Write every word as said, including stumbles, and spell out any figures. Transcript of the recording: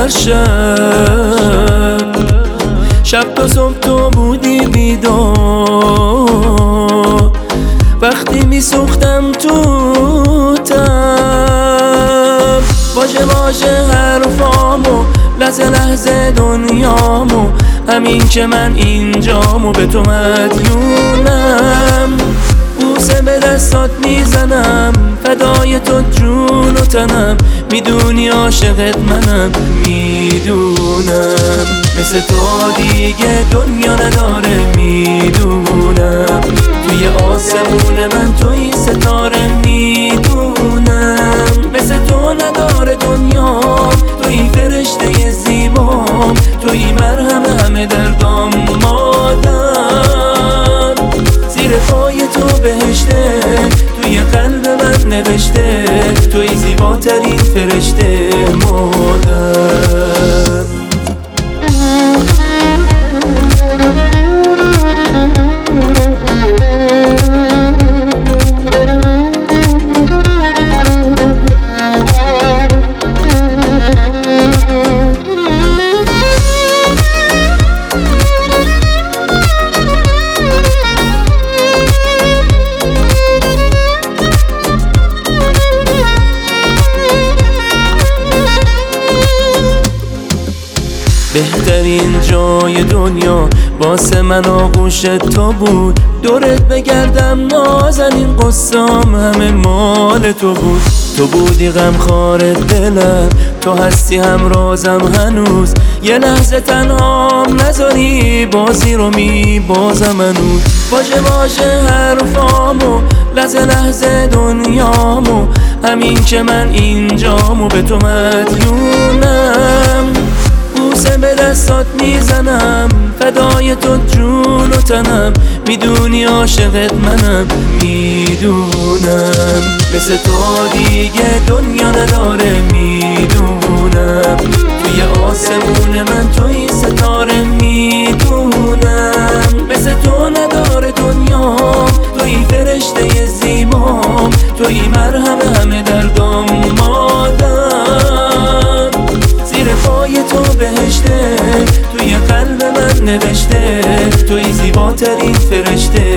هر شب، شب تا صبح تو بودی بیدار، وقتی میسوختم تو تب. باشه باشه حرفامو، لحظه لحظه دنیامو، همین که من اینجامو به تو مدیونم. بوسه به دستات میزنم، فدای تو جون و تنم، میدونی عاشقت منم، میدونم مثل تو دیگه دنیا نداره، میدونم توی آسمون من توی ستاره، میدونم مثل تو نداره دنیا، توی فرشته زیبام، توی مرهم همه دردام، مادر زیر پای تو بهشته، توی قلب من نوشته، توی زیباترین فرشته، مادر. بهترین جای دنیا واسه من آغوش تو بود، دورت بگردم نازنین، قصام همه مال تو بود. تو بودی غمخوار دلم، تو هستی همرازم هنوز، یه لحظه تنهام نذاری، بازی رو میبازم هنوز. باشه باشه حرفامو، لحظه لحظه دنیامو، همین که من اینجامو به تو مدیونم. بوسه به دستات میزنم، فدای تو جون و تنم، میدونی عاشقت منم، میدونم مثل تو دیگه دنیا نداره، میدونم توی آسمون من توی ستاره، میدونم مثل تو نداره دنیا، توی فرشته زیبام، توی مرهم همه دردام، مادر زیر پای تو بهشته، توی قلب من نوشته، توی زیباترین فرشته،